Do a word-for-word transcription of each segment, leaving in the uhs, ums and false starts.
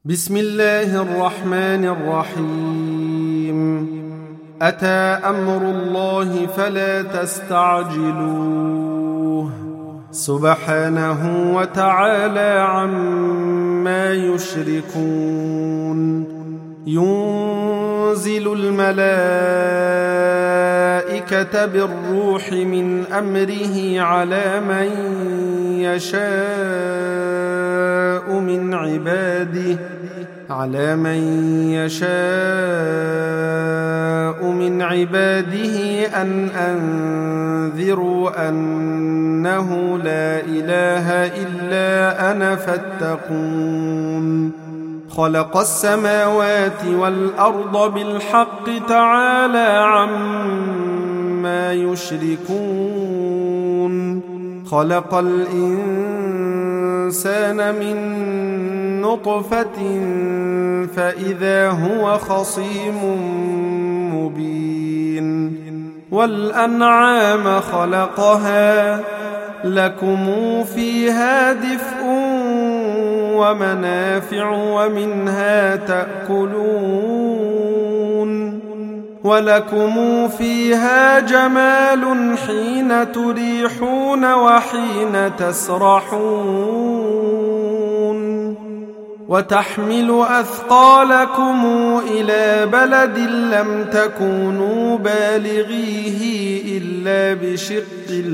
بسم الله الرحمن الرحيم. أتى أمر الله فلا تستعجلوه سبحانه وتعالى عما يشركون. ينزل الملائكة بالروح من أمره على من يشاء من عباده على من يشاء من عباده أن أنذروا أنه لا إله إلا أنا فاتقون. خلق السماوات والأرض بالحق تعالى عما يشركون. خلق الإنسان من نطفة فإذا هو خصيم مبين. والأنعام خلقها لكم فيها دفء ومنافع ومنها تأكلون. ولكم فيها جمال حين تريحون وحين تسرحون. وتحمل أثقالكم إلى بلد لم تكونوا بالغيه إلا بشق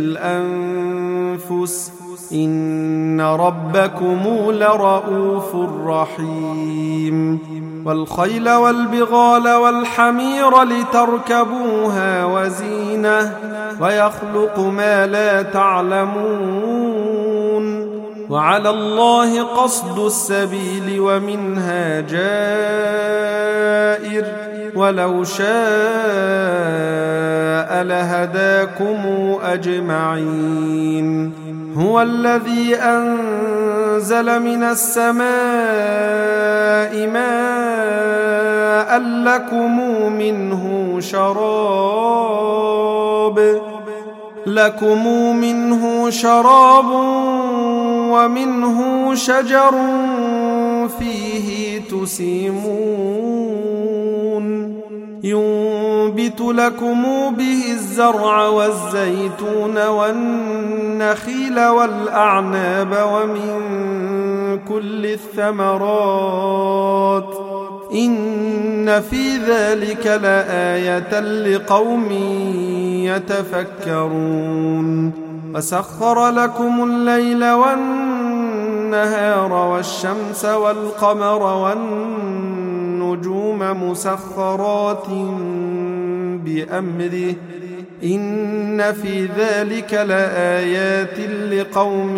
الأنفس إن ربكم لرؤوف رحيم. والخيل والبغال والحمير لتركبوها وزينة ويخلق ما لا تعلمون. وعلى الله قصد السبيل ومنها جائر ولو شاء لهداكم أجمعين. هو الذي أنزل من السماء ماء لكم منه شراب لكم منه شراب ومنه شجر فيه تسيمون. ينبت لكم به الزرع والزيتون والنخيل والأعناب ومن كل الثمرات إن في ذلك لآية لقوم يتفكرون. وسخر لكم الليل والنهار والشمس والقمر والنجوم مسخرات بأمره إن في ذلك لآيات لقوم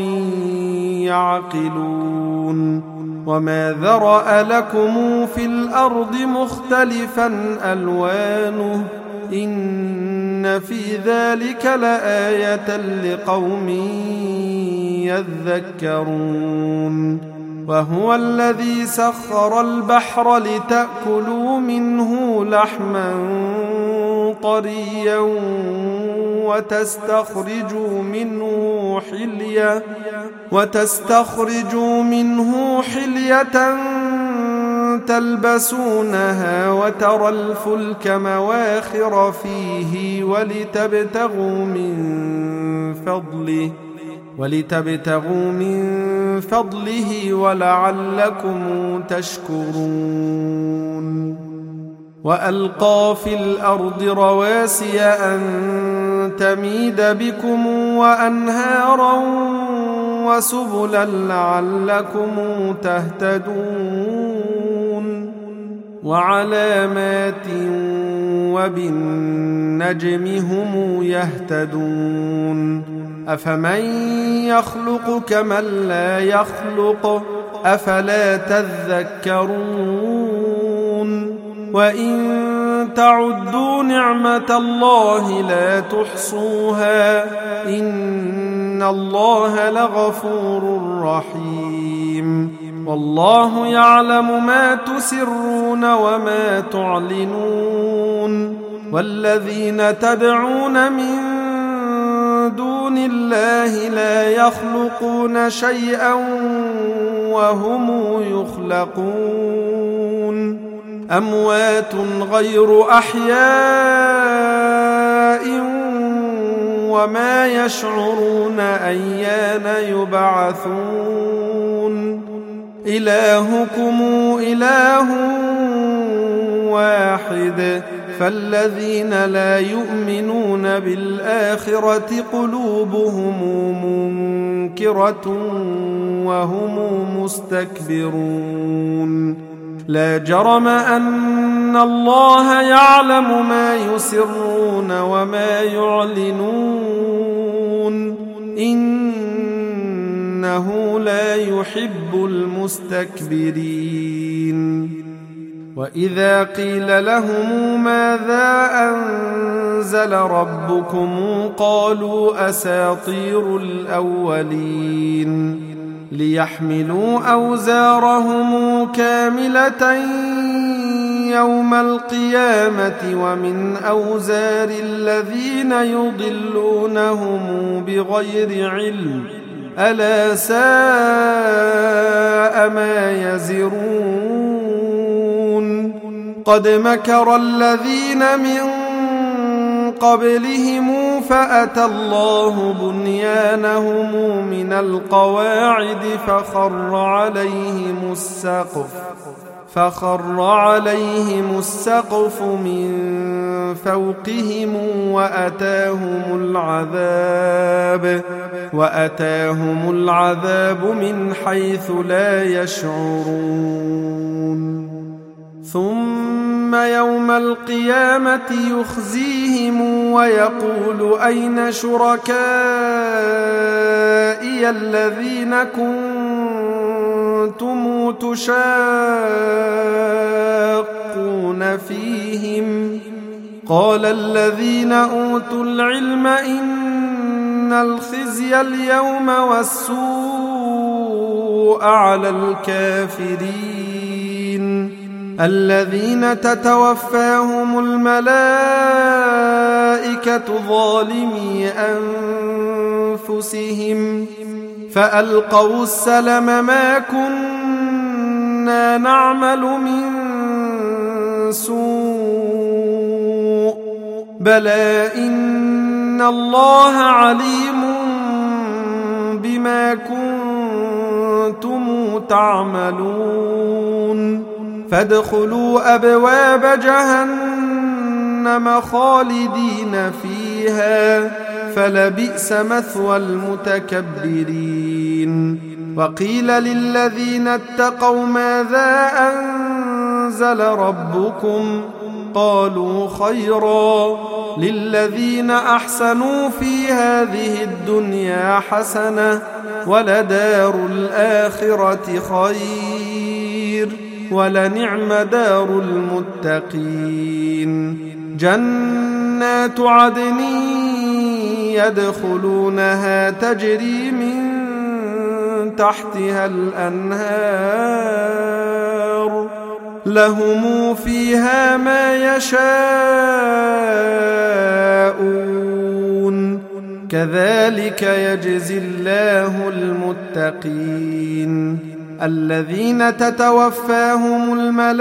يعقلون. وما ذرأ لكم في الأرض مختلفا ألوانه إن في ذلك لآية لقوم يذكرون. وهو الذي سخر البحر لتأكلوا منه لحما طريا وتستخرجوا منه حلية وتستخرجوا منه حلية تلبسونها وترى الفلك مواخر فيه ولتبتغوا من فضله ولتبتغوا من فضله ولعلكم تشكرون. وألقى في الأرض رواسي أن تميد بكم وأنهارا وسبلا لعلكم تهتدون. وعلامات وبالنجم هم يهتدون. أفمن يخلق كمن لا يخلق أفلا تذكرون. وإن تعدوا نعمة الله لا تحصوها إن الله لغفور رحيم. والله يعلم ما تسرون وما تعلنون. والذين تدعون من دون دون الله لا يخلقون شيئا وهم يخلقون أموات غير أحياء وما يشعرون أيان يبعثون إلهكم إله واحد فالذين لا يؤمنون بالآخرة قلوبهم منكرة وهم مستكبرون لا جرم أن الله يعلم ما يسرون وما يعلنون إنه لا يحب المستكبرين وإذا قيل لهم ماذا أنزل ربكم قالوا أساطير الأولين ليحملوا أوزارهم كاملة يوم القيامة ومن أوزار الذين يضلونهم بغير علم ألا ساء ما يزرون قد مكر الذين من قبلهم فأتى الله بنيانهم من القواعد فخر عليهم السقف فخر عليهم السقف من فوقهم وأتاهم العذاب وأتاهم العذاب من حيث لا يشعرون ثم يوم القيامة يخزيهم ويقول أين شركائي الذين كنتم تشاقون فيهم قال الذين أوتوا العلم إن الخزي اليوم والسوء على الكافرين الذين تتوفاهم الملائكة ظالمي أنفسهم فألقوا السلم ما كنا نعمل من سوء بلى إن الله عليم بما كنتم تعملون فادخلوا أبواب جهنم خالدين فيها فلبئس مثوى المتكبرين وقيل للذين اتقوا ماذا أنزل ربكم قالوا خيرا للذين أحسنوا في هذه الدنيا حسنة ولدار الآخرة خير ولنعم دار المتقين جنات عدن يدخلونها تجري من تحتها الأنهار لهم فيها ما يشاءون كذلك يجزي الله المتقين الذين تتوفاهم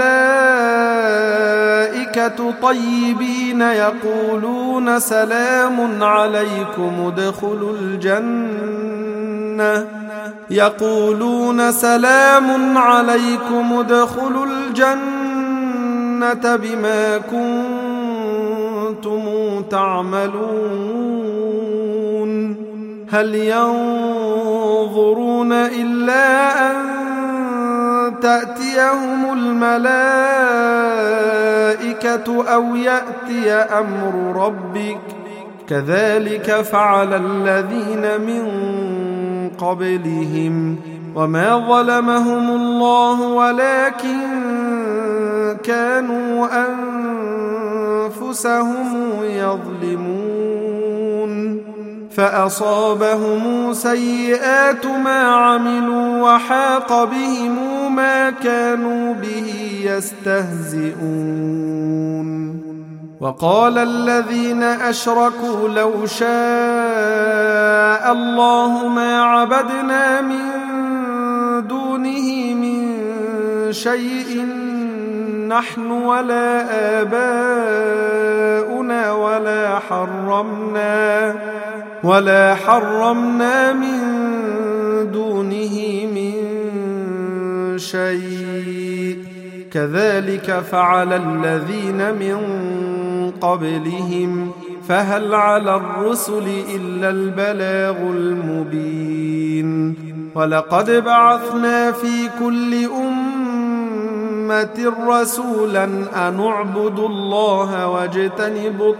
الملائكة طيبين يقولون سلام عليكم ادخلوا الجنة يقولون سلام عليكم ادخلوا الجنة بما كنتم تعملون هل ينظرون إلا أن تأتيهم الملائكة أو يأتي أمر ربك كذلك فعل الذين من قبلهم وما ظلمهم الله ولكن كانوا أنفسهم يظلمون فأصابهم سيئات ما عملوا وحاق بهم ما كانوا به يستهزئون وقال الذين أشركوا لو شاء الله ما عبدنا من دونه من شيء نحن ولا آباؤنا ولا حرمنا ولا حرمنا من دونه من شيء كذلك فعل الذين من قبلهم فهل على الرسل إلا البلاغ المبين ولقد بعثنا في كل أمة رسولا أن اعبدوا الله واجتنبوا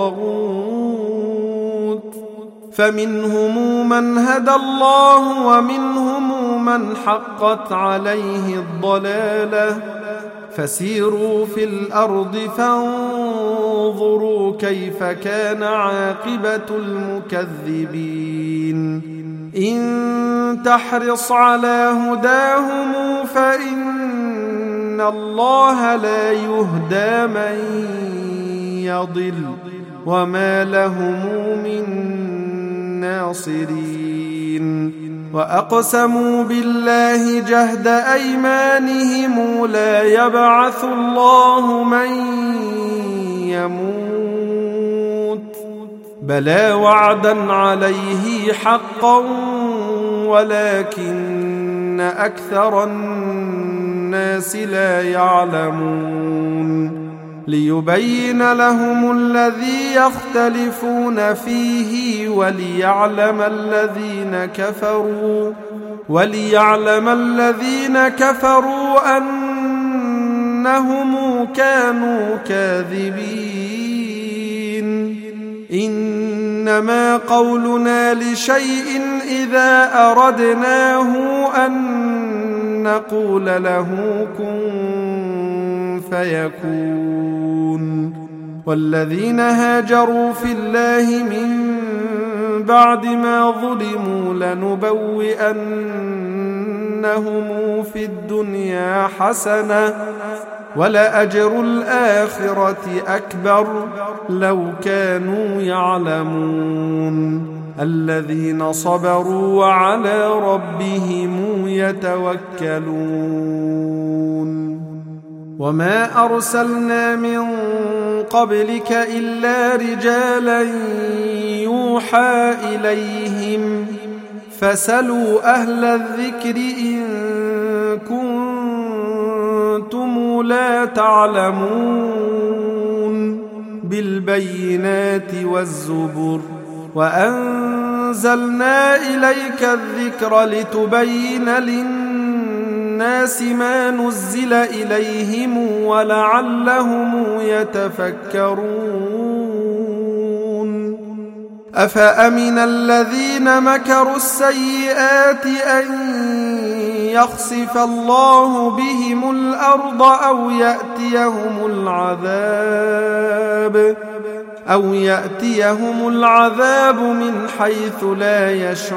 الطاغوت فمنهم من هدى الله ومنهم من حقت عليه الضلالة فسيروا في الأرض فانظروا كيف كان عاقبة المكذبين إن تحرص على هداهم فإن الله لا يهدى من يضل وما لهم من ناصرين وأقسموا بالله جهد أيمانهم لا يبعث الله من يموت بلى وعدا عليه حقا ولكن أكثر الناس لا يعلمون ليبين لهم الذي يختلفون فيه وليعلم الذين كفروا وليعلم الذين كفروا أنهم كانوا كاذبين إنما قولنا لشيء إذا أردناه أن نقول له كن فيكون والذين هاجروا في الله من بعد ما ظلموا لنبوئنهم في الدنيا حسنة ولأجر الآخرة أكبر لو كانوا يعلمون الذين صبروا وعلى ربهم يتوكلون وما أرسلنا من قبلك إلا رجالا يوحى إليهم فاسألوا أهل الذكر إن كنتم لا تعلمون بالبينات والزبر وأنزلنا إليك الذكر لتبين للناس ما نزل إليهم ولعلهم يتفكرون أفأمن الذين مكروا السيئات أن يخسف الله بهم الأرض أو يأتيهم العذاب أو يأتيهم العذاب من حيث لا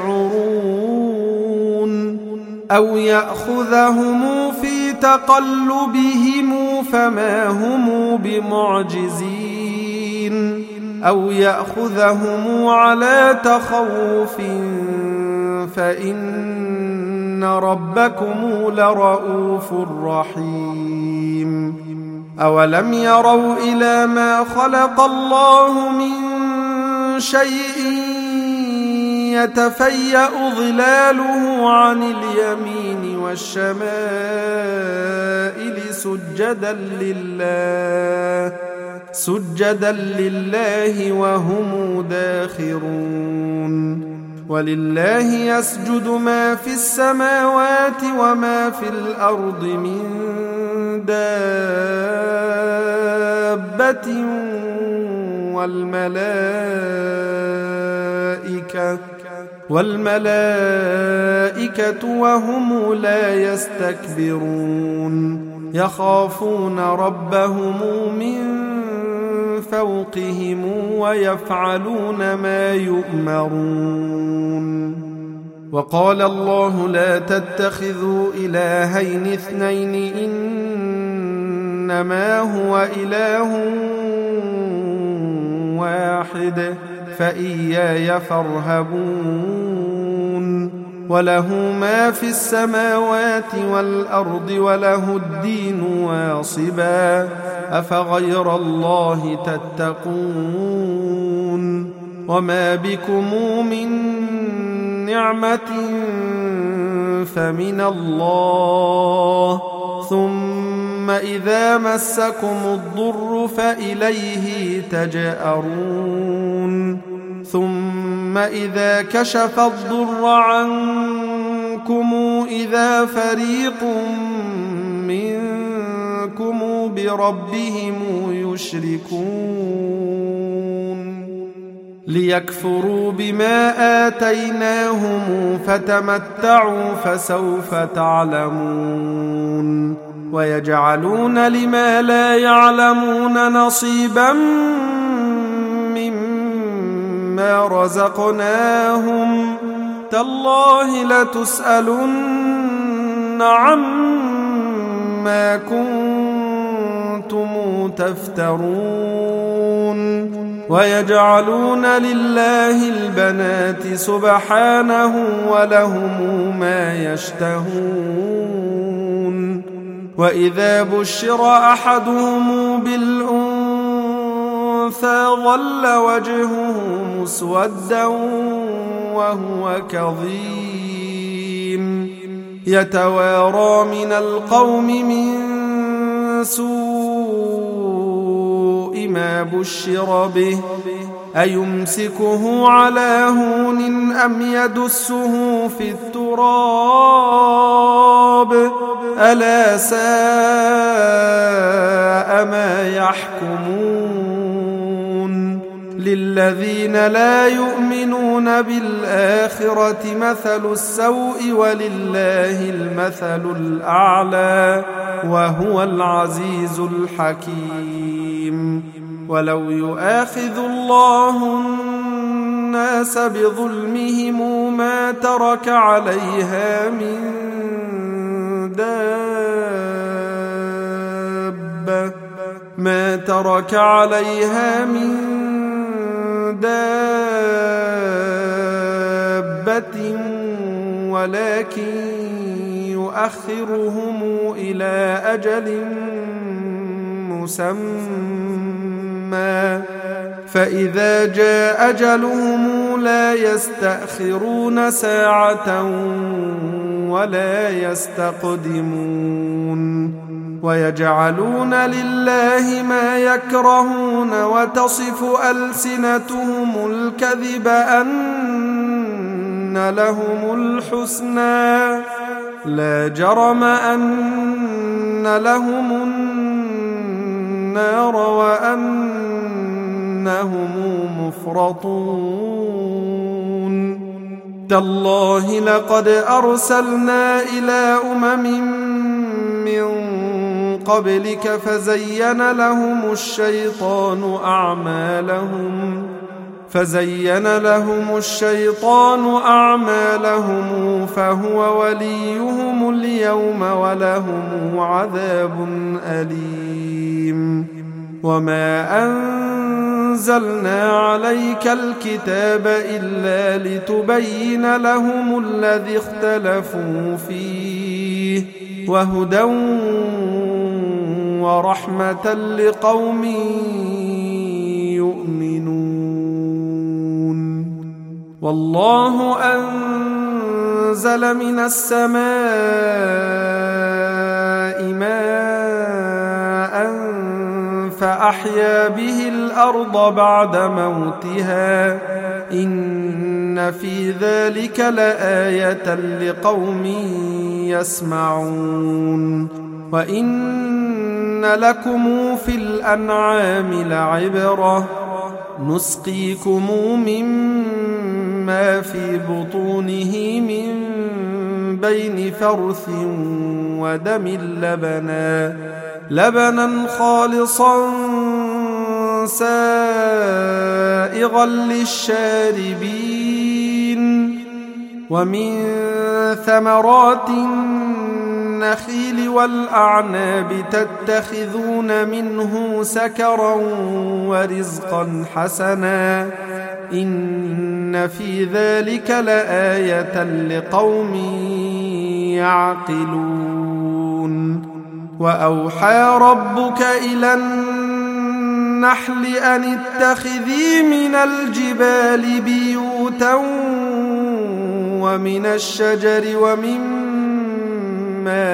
يشعرون أو يأخذهم في تقلبهم فما هم بمعجزين أو يأخذهم على تخوف فإن ربكم لرؤوف رحيم أولم يروا إلى ما خلق الله من شيء يتفيأ ظلاله عن اليمين والشمائل سجدا لله سجدا لله وهم داخرون ولله يسجد ما في السماوات وما في الأرض من دابة والملائكة والملائكة وهم لا يستكبرون يخافون ربهم من فوقهم ويفعلون ما يؤمرون وقال الله لا تتخذوا إلهين اثنين إنما هو إله واحد فإياي فارهبون وله ما في السماوات والأرض وله الدين واصبا أفغير الله تتقون وما بكم من نعمة فمن الله ثم إذا مسكم الضر فإليه تجأرون ثم إذا كشف الضر عنكم إذا فريق منكم بربهم يشركون ليكفروا بما آتيناهم فتمتعوا فسوف تعلمون ويجعلون لما لا يعلمون نصيبا مما رزقناهم تالله لتسألن عما كنتم تفترون ويجعلون لله البنات سبحانه ولهم ما يشتهون وإذا بشر أحدهم بالأنثى ظل وجهه مسودا وهو كظيم يتوارى من القوم من سوء ما بشر به أيمسكه على هون أم يدسه في التراب ألا ساء ما يحكمون للذين لا يؤمنون بالآخرة مثل السوء ولله المثل الأعلى وهو العزيز الحكيم ولو يؤاخذ الله الناس بظلمهم ما ترك عليها من دابة ما ترك عليها من دابة ولكن يؤخرهم إلى أجل مسمى فإذا جاء أجلهم لا يستأخرون ساعة ولا يستقدمون ويجعلون لله ما يكرهون وتصف ألسنتهم الكذب أن لهم الحسنى لا جرم أن لهم النار وأنهم مفرطون تالله لقد أرسلنا إلى أمم من قبلك فزين لهم الشيطان أعمالهم فزين لهم الشيطان أعمالهم فهو وليهم اليوم ولهم عذاب أليم وما أنزلنا عليك الكتاب إلا لتبين لهم الذي اختلفوا فيه وهدى ورحمة لقوم يؤمنون والله أنزل من السماء ماء فأحيا به الأرض بعد موتها إن في ذلك لآية لقوم يسمعون وإن لكم في الأنعام لعبرة نسقيكم مما في بطونه من بين فرث ودم لبنا لبنا خالصا سائغا للشاربين ومن ثمرات النخيل والأعناب تتخذون منه سكرا ورزقا حسنا إن في ذلك لآية لقوم يعقلون وأوحى ربك إلى النحل أن اتخذي من الجبال بيوتا ومن الشجر ومما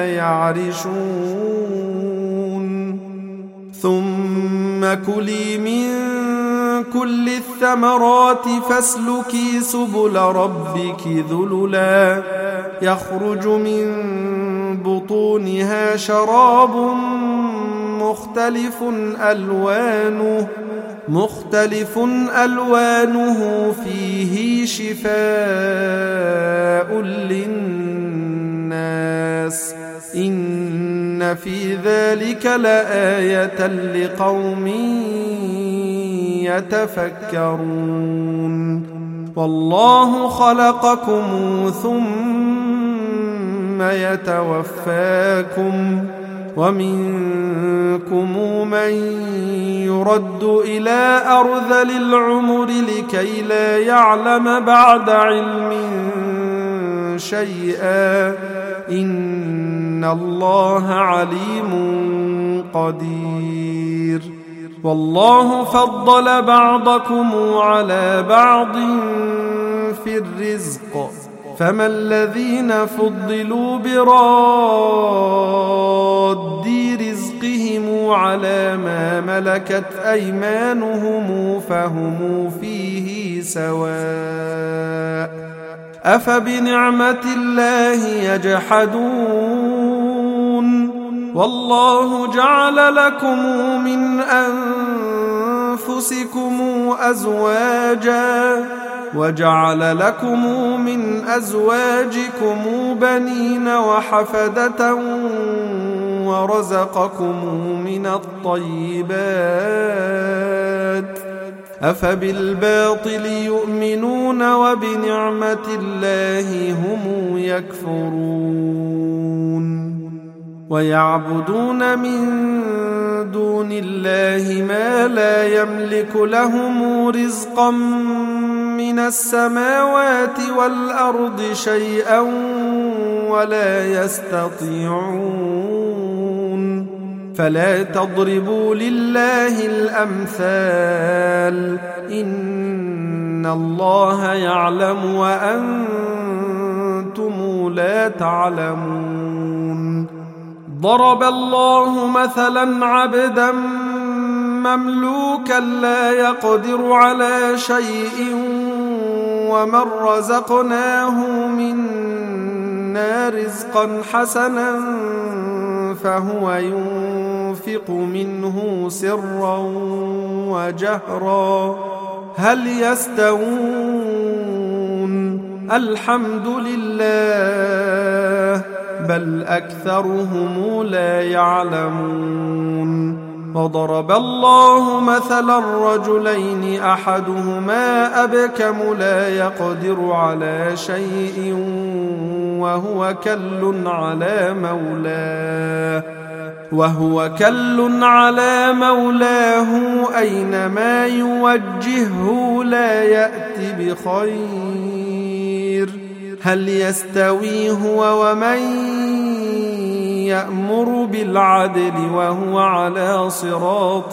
يعرشون ثم كلي من كل الثمرات فاسلكي سبل ربك ذللا يخرج من بطونها شراب مختلف ألوانه مختلف ألوانه فيه شفاء للناس إن في ذلك لآية لقوم يتفكرون والله خلقكم ثم يتوفاكم ومنكم من يرد إلى أرذل العمر لكي لا يعلم بعد علم شيئا إن الله عليم قدير والله فضل بعضكم على بعض في الرزق فما الذين فضلوا براد رزقهم على ما ملكت أيمانهم فهم فيه سواء أفبنعمة الله يجحدون والله جعل لكم من أنفسكم أزواجا وجعل لكم من أزواجكم بنين وحفدة ورزقكم من الطيبات أفبالباطل يؤمنون وبنعمة الله هم يكفرون ويعبدون من دون الله ما لا يملك لهم رزقا من السماوات والأرض شيئا ولا يستطيعون فلا تضربوا لله الأمثال إن الله يعلم وأنتم لا تعلمون ضرب الله مثلا عبدا مملوكا لا يقدر على شيء ومن رزقناه منا رزقا حسنا فهو ينفق منه سرا وجهرا هل يستوون الحمد لله بل أكثرهم لا يعلمون وضرب الله مثلا رجلين أحدهما أبكم لا يقدر على شيء وهو كل على مولاه وهو كل على مولاه أينما يوجهه لا يأتي بخير هل يستوي هو ومن يأمر بالعدل وهو على صراط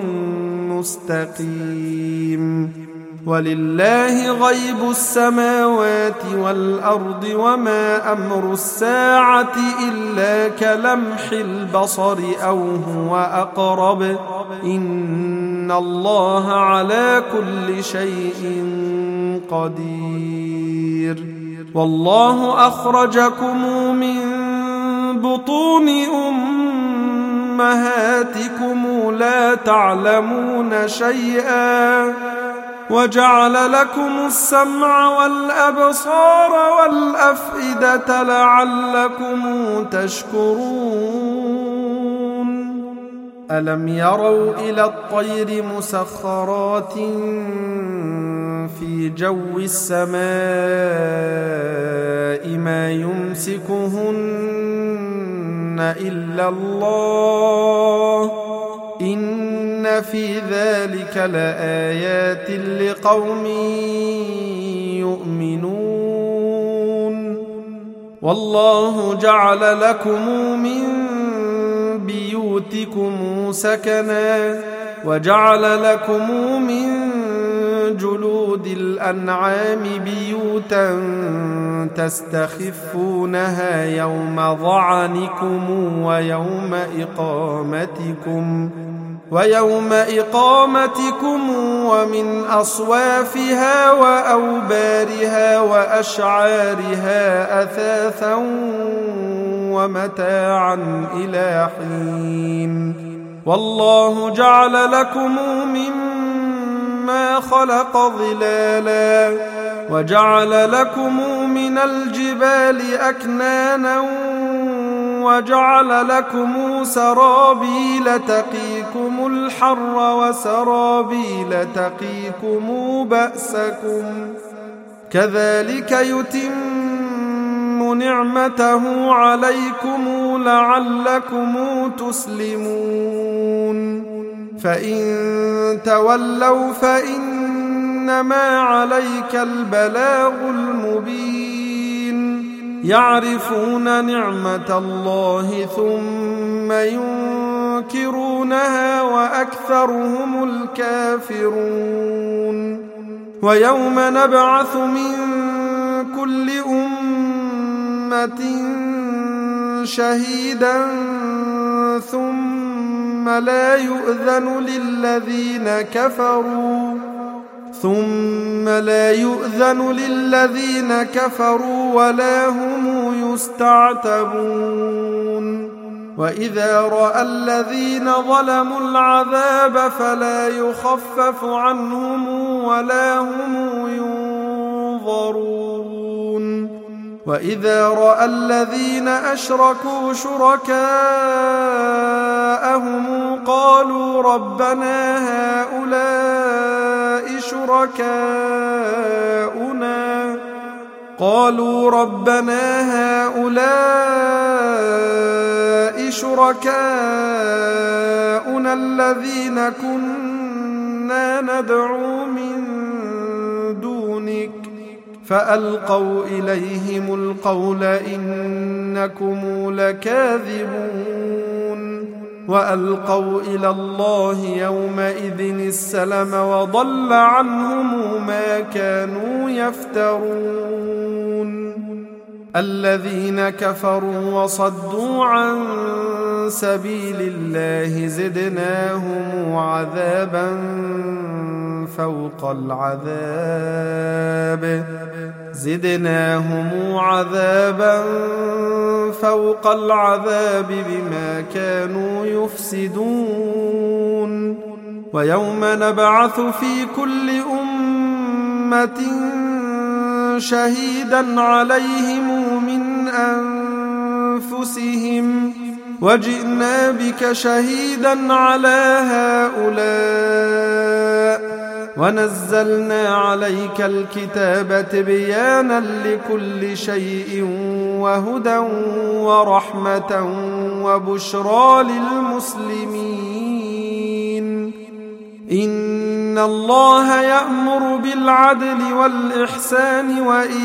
مستقيم ولله غيب السماوات والأرض وما أمر الساعة إلا كلمح البصر أو هو أقرب إن الله على كل شيء قدير والله أخرجكم من بطون أمهاتكم لا تعلمون شيئا وجعل لكم السمع والأبصار والأفئدة لعلكم تشكرون ألم يروا إلى الطير مسخرات في جو السماء ما يمسكهن إلا الله إن في ذلك لآيات لقوم يؤمنون والله جعل لكم من بيوتكم سكنا وجعل لكم من جلود الأنعام بيوتا تستخفونها يوم ظعنكم ويوم إقامتكم ويوم إقامتكم ومن أصوافها وأوبارها وأشعارها أثاثا ومتاعا إلى حين والله جعل لكم مما خلق ظلالا وجعل لكم من الجبال أكنانا وجعل لكم سرابيل تقيكم الحر وسرابيل تقيكم بأسكم كذلك يتم نعمته عليكم لعلكم تسلمون فإن تولوا فإنما عليك البلاغ المبين يعرفون نعمة الله ثم ينكرونها وأكثرهم الكافرون ويوم نبعث من كل أمة شهيدا ثم لا يؤذن للذين كفروا ثم لا يؤذن للذين كفروا ولا هم يستعتبون وإذا رأى الذين ظلموا العذاب فلا يخفف عنهم ولا هم ينظرون وإذا رأى الذين أشركوا شركاءهم قالوا ربنا هؤلاء شركاؤنا قالوا ربنا هؤلاء شركاؤنا الذين كنا ندعو من دونك فألقوا إليهم القول إنكم لكاذبون وألقوا إلى الله يومئذ السلم وضل عنهم ما كانوا يفترون الذين كفروا وصدوا عن سبيل الله زدناهم عذابا فوق العذاب زدناهم عذابا فوق العذاب بما كانوا يفسدون ويوم نبعث في كل أمة شهيدا عليهم من أنفسهم وجئنا بك شهيدا على هؤلاء ونزلنا عليك الكتاب تبيانا لكل شيء وهدى ورحمة وبشرى للمسلمين إن الله يأمر بالعدل والإحسان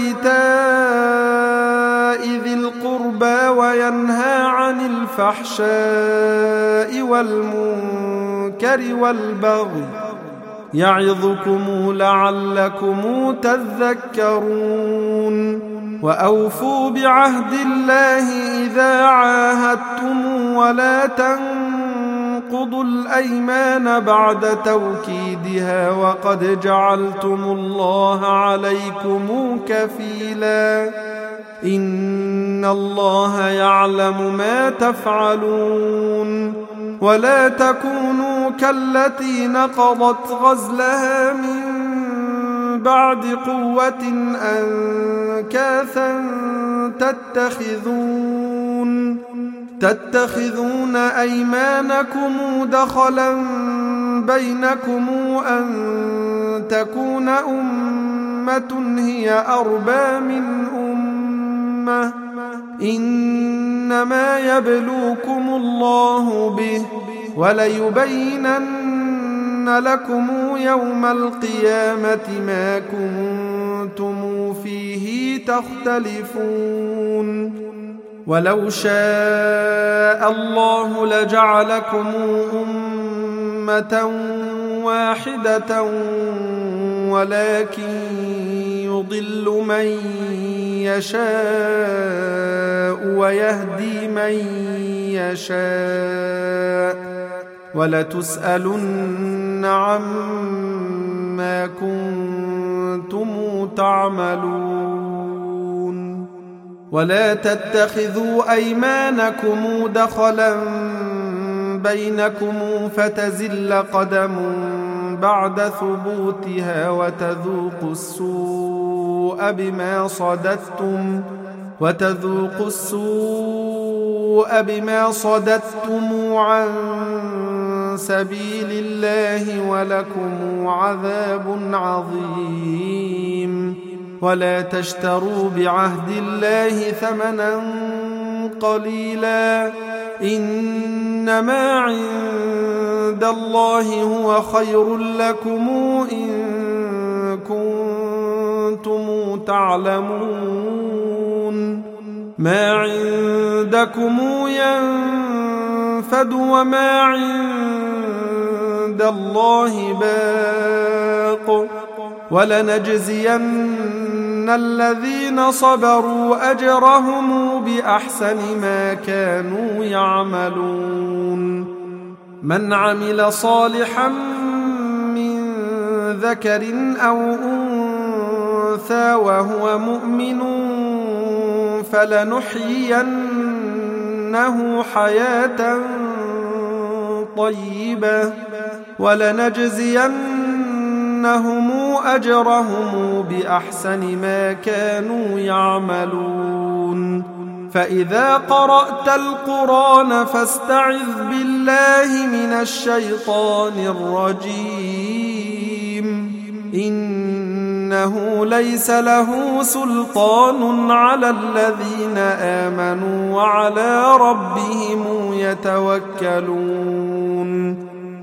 وإيتاء ذي القربى وينهى عن الفحشاء والمنكر والبغي يعظكم لعلكم تذكرون وأوفوا بعهد الله إذا عاهدتم ولا تنقضوا الأيمان بعد توكيدها وقد جعلتم الله عليكم كفيلا إن الله يعلم ما تفعلون ولا تكونوا كالتي نقضت غزلها من بعد قوة أنكاثا تتخذون تتخذون أيمانكم دخلا بينكم أن تكون أمة هي أربى من أمة إنما يبلوكم الله به وليبينن لكم يوم القيامة ما كنتم فيه تختلفون ولو شاء الله لجعلكم أمة واحدة ولكن يضل من يشاء ويهدي من يشاء ولتسألن عما كنتم تعملون ولا تتخذوا أيمانكم دخلا بينكم فتزل قدم بعد ثبوتها وتذوقوا السوء بما صددتم وتذوقوا السوء بما صددتم عن سبيل الله ولكم عذاب عظيم ولا تشتروا بعهد الله ثمنا قليلا إنما عند الله هو خير لكم إن كنتم تعلمون ما عندكم ينفد وما عند الله باق ولنجزين الذين صبروا أجرهم بأحسن ما كانوا يعملون من عمل صالحا من ذكر أو أنثى وهو مؤمن فلنحيينه حياة طيبة ولنجزينهم أجرهم بأحسن ما كانوا يعملون فإذا قرأت القرآن فاستعذ بالله من الشيطان الرجيم إنه ليس له سلطان على الذين آمنوا وعلى ربهم يتوكلون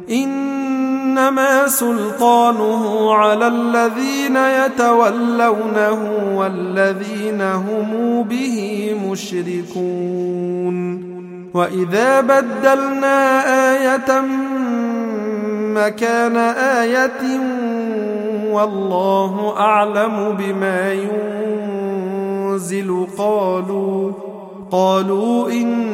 إنما سلطانه على الذين يتولونه والذين هم به مشركون وإذا بدلنا آية مكان آية والله أعلم بما ينزل قالوا قالوا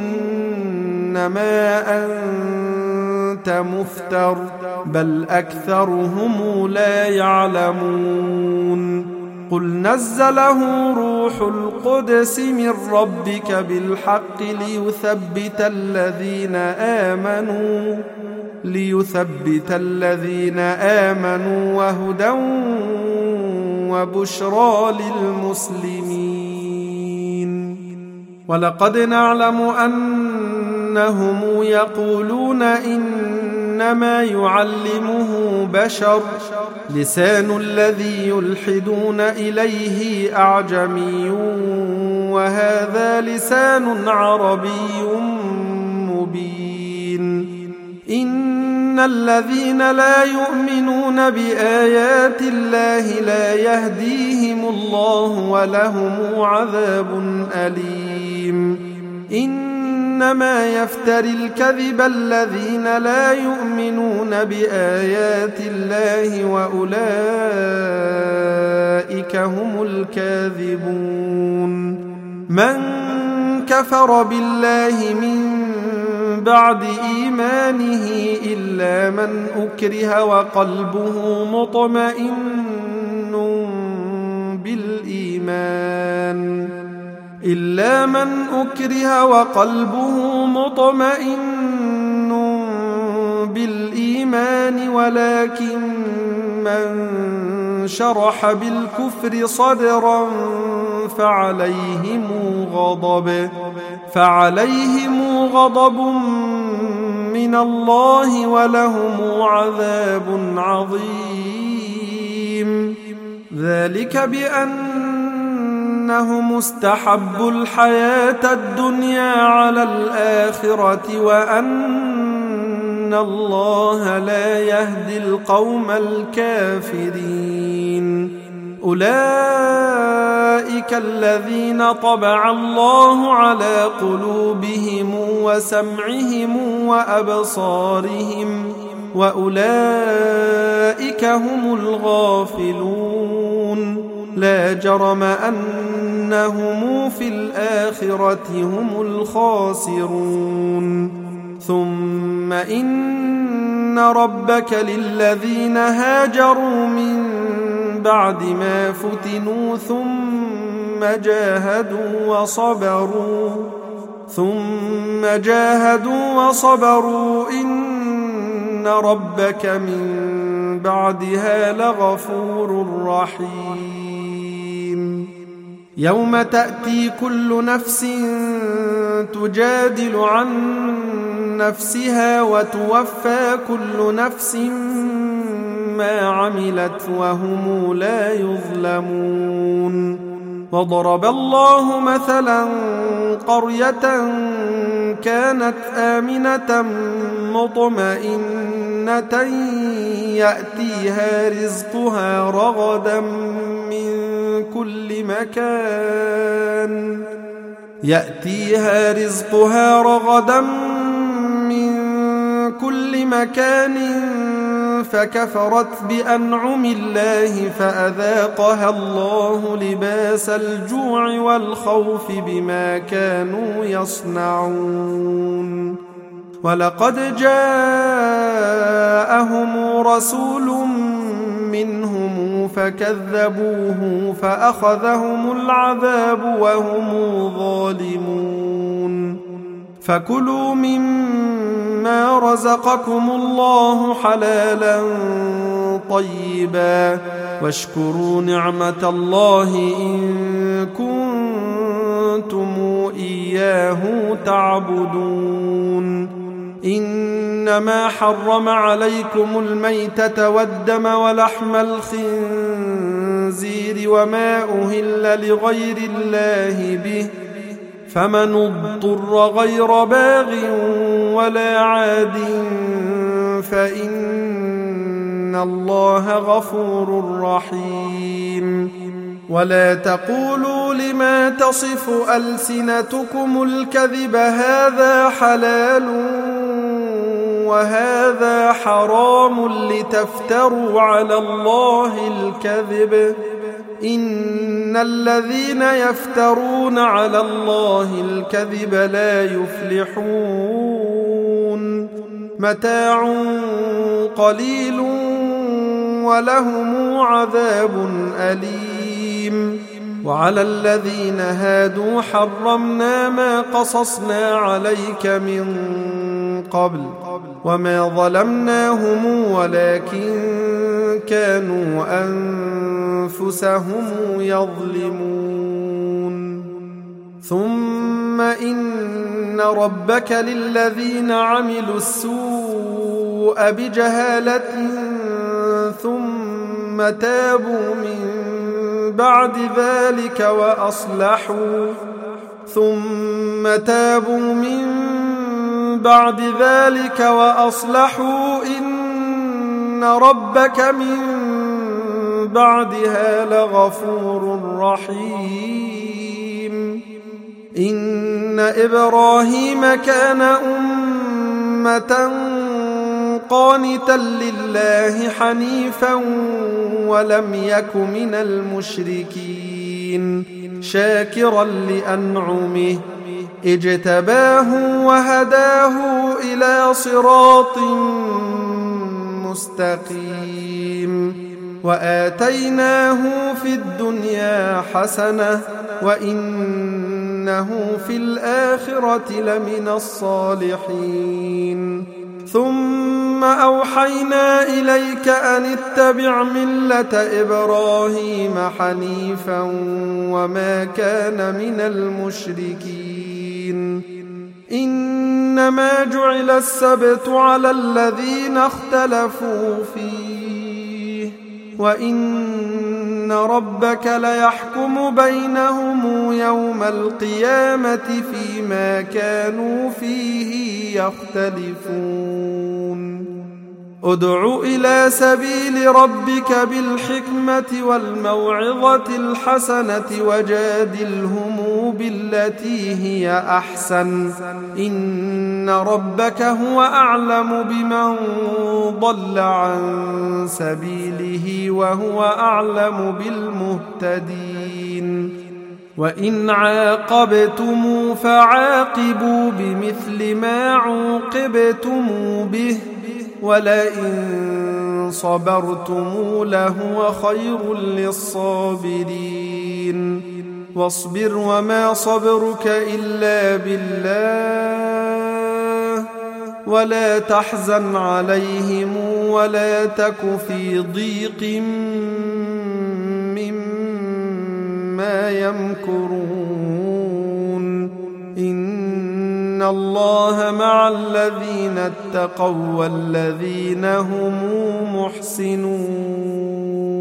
إنما أنت مفتر بل أكثرهم لا يعلمون قل نزله روح القدس من ربك بالحق ليثبت الذين آمنوا ليثبت الذين آمنوا وهدى وبشرى للمسلمين ولقد نعلم أنهم يقولون إنما يعلمه بشر لسان الذي يلحدون إليه أعجمي وهذا لسان عربي مبين إن الذين لا يؤمنون بآيات الله لا يهديهم الله ولهم عذاب أليم إنما يفتري الكذب الذين لا يؤمنون بآيات الله وأولئك هم الكاذبون من كفر بالله من بعد إيمانه إلا من أكره وقلبه مطمئن بالإيمان إلا من أكره وقلبه مطمئن بالإيمان ولكن من شرح بالكفر صدرا فعليهم غضب فعليهم غضب من الله ولهم عذاب عظيم ذلك بأن أنهم استحبوا الحياة الدنيا على الآخرة وأن الله لا يهدي القوم الكافرين. أولئك الذين طبع الله على قلوبهم وسمعهم وأبصارهم وأولئك هم الغافلون. لا جرم أنهم في الآخرة هم الخاسرون. ثم إن ربك للذين هاجروا من بعد ما فتنوا ثم جاهدوا وصبروا ثم جاهدوا وصبروا إن ربك من بعدها لغفور رحيم. يوم تأتي كل نفس تجادل عن نفسها وتوفى كل نفس ما عملت وهم لا يظلمون. وضرب الله مثلا قرية كانت آمنة مطمئنة يأتيها رزقها رغدا من كل مكان يأتيها رزقها رغدا من كل مكان فكفرت بأنعم الله فأذاقها الله لباس الجوع والخوف بما كانوا يصنعون. ولقد جاءهم رسول منهم فكذبوه فأخذهم العذاب وهم ظالمون. فكلوا مما رزقكم الله حلالا طيبا واشكروا نعمة الله إن كنتم إياه تعبدون. إنما حرم عليكم الميتة والدم ولحم الخنزير وما أهل لغير الله به فمن اضطر غير باغ ولا عاد فإن الله غفور رحيم. ولا تقولوا لما تصف ألسنتكم الكذب هذا حلال وهذا حرام لتفتروا على الله الكذب إن الذين يفترون على الله الكذب لا يفلحون. متاع قليل ولهم عذاب أليم. وعلى الذين هادوا حرمنا ما قصصنا عليك من قبل وما ظلمناهم ولكن كانوا أنفسهم يظلمون. ثم إن ربك للذين عملوا السوء بجهالة ثم تابوا من بعد ذلك وأصلحوا ثم تابوا من بعد ذلك وأصلحوا إن ربك من بعدها لغفور رحيم. إن إبراهيم كان أمة قانتا لله حنيفا ولم يك من المشركين شاكرا لأنعمه اجتباه وهداه إلى صراط مستقيم. وآتيناه في الدنيا حسنة وإنه في الآخرة لمن الصالحين. ثم أوحينا إليك أن اتبع ملة إبراهيم حنيفا وما كان من المشركين. إنما جعل السبت على الذين اختلفوا فيه وإن ربك ليحكم بينهم يوم القيامة فيما كانوا فيه يختلفون ادع إلى سبيل ربك بالحكمة والموعظة الحسنة وجادلهم بالتي هي أحسن إن ربك هو أعلم بمن ضل عن سبيله وهو أعلم بالمهتدين وإن عاقبتم فعاقبوا بمثل ما عوقبتم به ولئن صبرتم لهو خير للصابرين واصبر وما صبرك إلا بالله ولا تحزن عليهم ولا تك في ضيق مما يمكرون إن الله مع الذين اتقوا والذين هم محسنون